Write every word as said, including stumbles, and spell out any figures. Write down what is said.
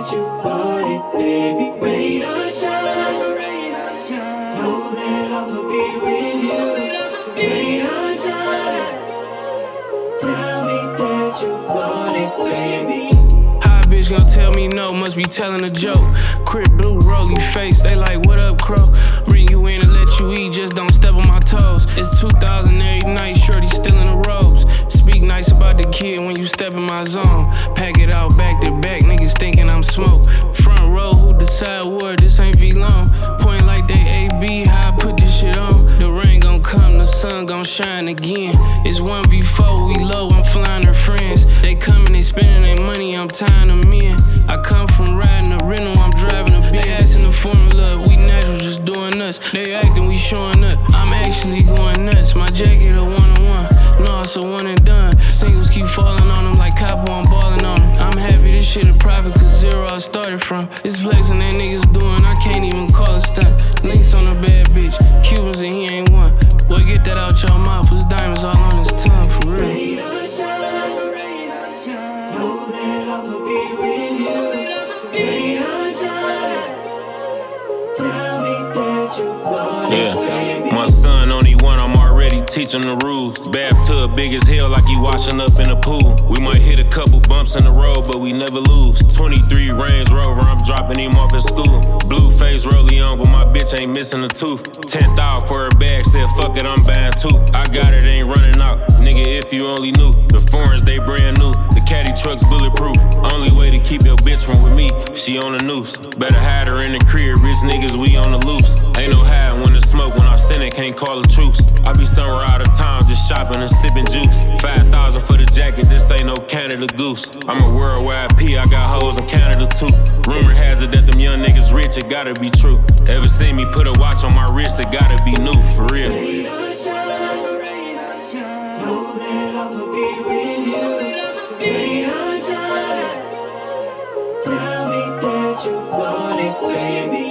that you want it, baby. Rain or shine, know that I'ma be with you. So rain or shine, tell me that you want it, baby. Bitch gon' tell me no, must be telling a joke. Crip blue rolly face, they like what up, crow? Bring you in and let you eat, just don't step on my toes. It's two thousand every night, shorty still in the robes. Speak nice about the kid when you step in my zone. Pack it out back to back, niggas thinking I'm smoke. Front row, who decide war? This ain't V-Long. Point like they A B, how I put this shit on. The rain gon' come, the sun gon' shine again. It's one v four, we low, I'm flying her friends. They coming, they spending their money, I'm tying them in. I come from riding a rental, I'm driving a big. They asking the formula, we natural, just doing us. They acting, we showing up. I'm actually going nuts. My jacket a one-on-one, no, it's a one and done. Singles keep falling on them like Capo, I'm balling on them. I'm happy this shit a private, cause zero I started from. It's flexing that niggas doing, I can't even call it stunt. Links on a bad bitch, Cubans and he ain't one. Boy, get that out your mouth, his diamonds all on his tongue, for real. Rain or shine, know that I'ma be with you. So rain or shine, tell me that you want it, Yeah, baby. my son only one, I'm already teaching the rules. Bathtub big as hell, like he washing up in a pool. We might hit a couple bumps in the road, but we never lose. twenty-three Range Rover, I'm dropping him off at school. Blue face rollie on, but my bitch ain't missing a tooth. ten thousand for her bag, said fuck it, I'm buying two. I got it, ain't running out, nigga, if you only knew. The foreigns, they brand new, the caddy truck's bulletproof. Only way to keep your bitch from with me, she on the noose. Better hide her in the crib, rich niggas, we on the loose. Ain't no hiding when the smoke, when I send it, can't call a truce. I be somewhere out of town, just shopping and sipping juice. five thousand for the jacket, this ain't no Canada Goose. I'm a worldwide P, I got hoes in Canada too. Rumor has it that them young niggas rich, it gotta be true. Ever seen me put a watch on my wrist, it gotta be new, for real. Rain or shine, know that I'ma be with you. So rain or shine, tell me that you want it, baby.